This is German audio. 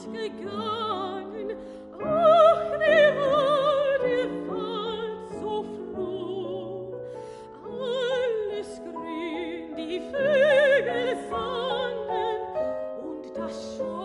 gegangen. Ach, wie war der Fahrt so froh. Alles grün, die Vögel sangen und das Schor